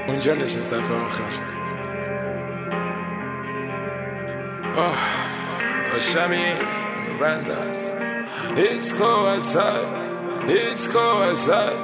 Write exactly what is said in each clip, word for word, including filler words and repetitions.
اونجا نشستم تا آخر. آه داشتم این رند است. It's cold outside, it's cold outside,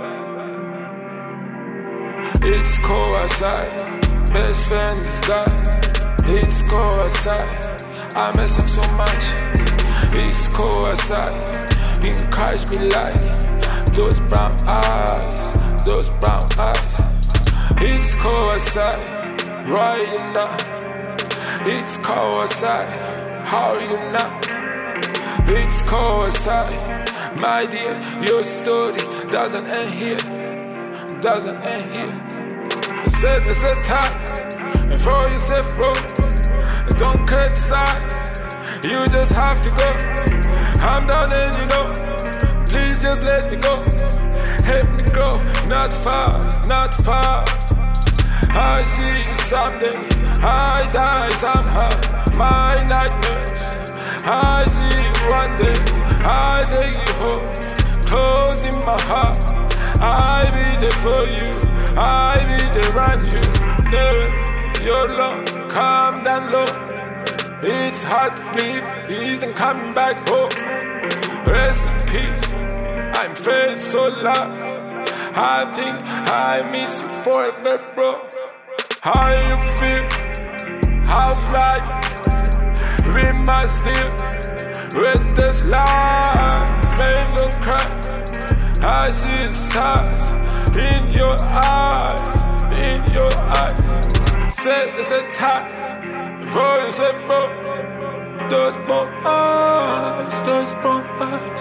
it's cold outside. Best friend is God. It's cold outside, I miss him so much. It's cold outside, he can catch me like those brown eyes, those brown eyes. It's cold outside, right now. It's cold outside, how are you now? It's cold outside, my dear. Your story doesn't end here, doesn't end here. I said it's a time, and for yourself, bro, don't criticize. You just have to go. I'm down and you know. Please just let me go. Help me go, not far, not far. I see you someday, I die somehow. My nightmares, I see you one day. I take you home, close in my heart. I be there for you, I be there around you. Never, you're low, calm down low. It's hard to believe he isn't coming back home. Rest in peace, I'm feeling so lost. I think I miss you forever, bro. How you feel? How's life? We must deal with this life. Man, don't cry. I see the stars in your eyes, in your eyes. Said it's a time for you said, bro. Those brown eyes, those brown eyes.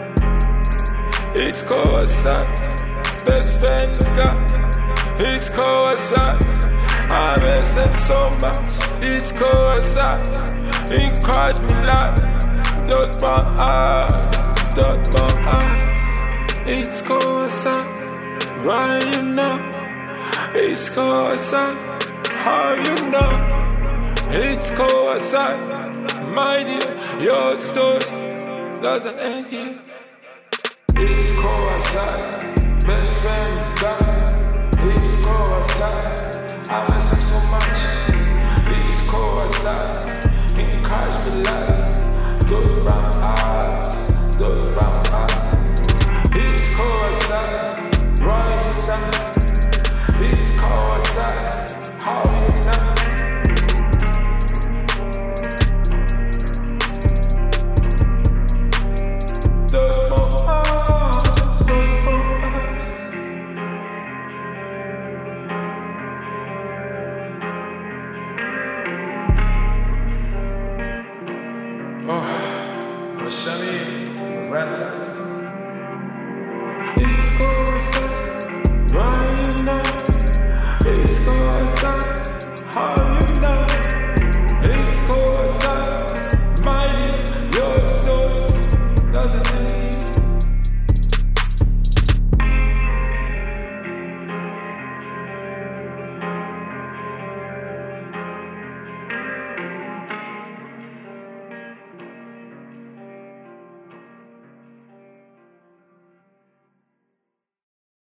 It's cold outside, best friend is gone. It's cold outside, I miss it so much. It's cold outside, he cries me like those brown eyes, those brown eyes. It's cold outside, right now. It's cold outside, how you know? It's cold outside, my dear. Your story doesn't end here. It's cold outside.